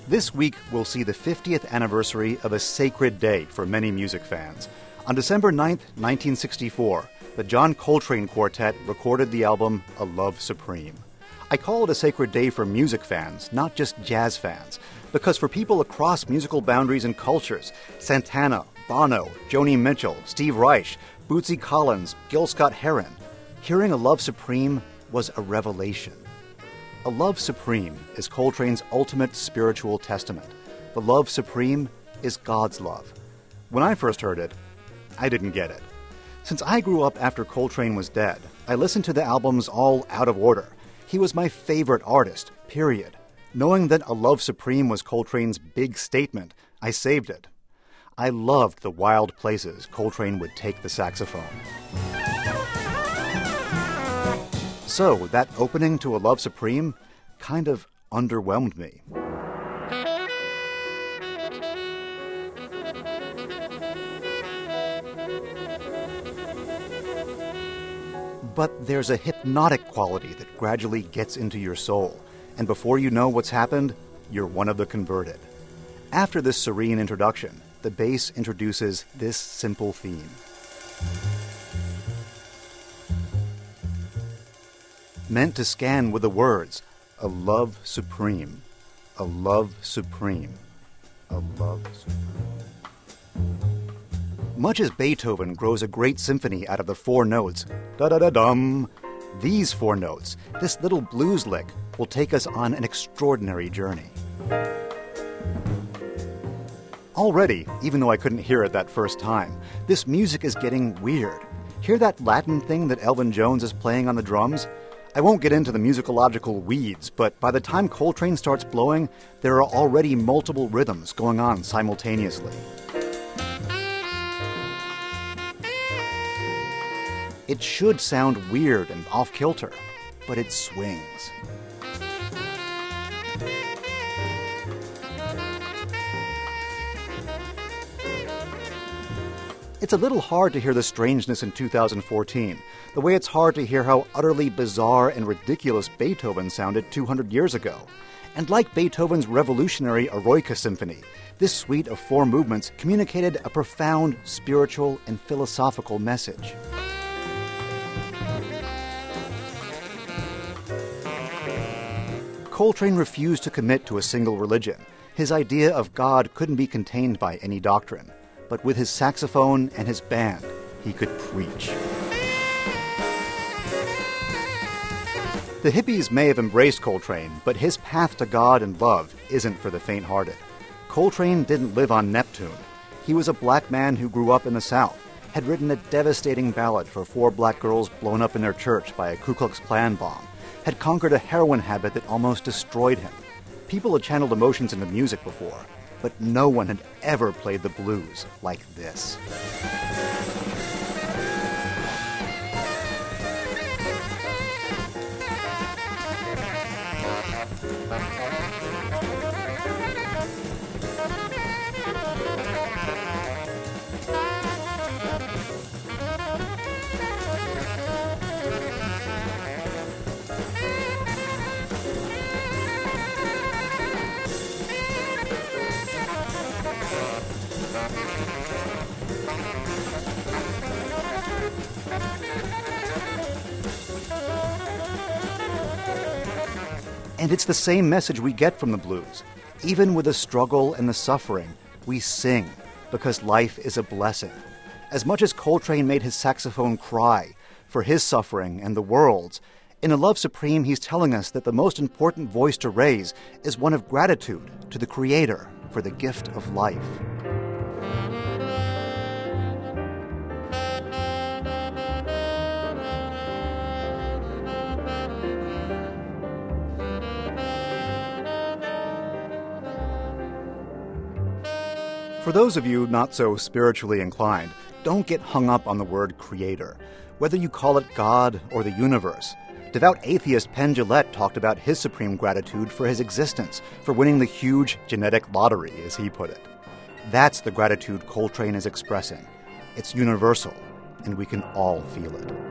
This week, we'll see the 50th anniversary of a sacred day for many music fans. On December 9th, 1964, the John Coltrane Quartet recorded the album A Love Supreme. I call it a sacred day for music fans, not just jazz fans, because for people across musical boundaries and cultures, Santana, Bono, Joni Mitchell, Steve Reich, Bootsy Collins, Gil Scott-Heron, hearing A Love Supreme was a revelation. A Love Supreme is Coltrane's ultimate spiritual testament. The Love Supreme is God's love. When I first heard it, I didn't get it. Since I grew up after Coltrane was dead, I listened to the albums all out of order. He was my favorite artist, period. Knowing that A Love Supreme was Coltrane's big statement, I saved it. I loved the wild places Coltrane would take the saxophone. So, that opening to A Love Supreme kind of underwhelmed me. But there's a hypnotic quality that gradually gets into your soul, and before you know what's happened, you're one of the converted. After this serene introduction, the bass introduces this simple theme. Meant to scan with the words, a love supreme, a love supreme, a love supreme. Much as Beethoven grows a great symphony out of the four notes, da-da-da-dum, these four notes, this little blues lick, will take us on an extraordinary journey. Already, even though I couldn't hear it that first time, this music is getting weird. Hear that Latin thing that Elvin Jones is playing on the drums? I won't get into the musicological weeds, but by the time Coltrane starts blowing, there are already multiple rhythms going on simultaneously. It should sound weird and off-kilter, but it swings. It's a little hard to hear the strangeness in 2014, the way it's hard to hear how utterly bizarre and ridiculous Beethoven sounded 200 years ago. And like Beethoven's revolutionary Eroica Symphony, this suite of four movements communicated a profound spiritual and philosophical message. Coltrane refused to commit to a single religion. His idea of God couldn't be contained by any doctrine. But with his saxophone and his band, he could preach. The hippies may have embraced Coltrane, but his path to God and love isn't for the faint-hearted. Coltrane didn't live on Neptune. He was a black man who grew up in the South, had written a devastating ballad for 4 black girls blown up in their church by a Ku Klux Klan bomb, had conquered a heroin habit that almost destroyed him. People had channeled emotions into music before, but no one had ever played the blues like this. And it's the same message we get from the blues. Even with the struggle and the suffering, we sing because life is a blessing. As much as Coltrane made his saxophone cry for his suffering and the world's, in A Love Supreme he's telling us that the most important voice to raise is one of gratitude to the Creator for the gift of life. For those of you not so spiritually inclined, don't get hung up on the word creator. Whether you call it God or the universe, devout atheist Penn Jillette talked about his supreme gratitude for his existence, for winning the huge genetic lottery, as he put it. That's the gratitude Coltrane is expressing. It's universal, and we can all feel it.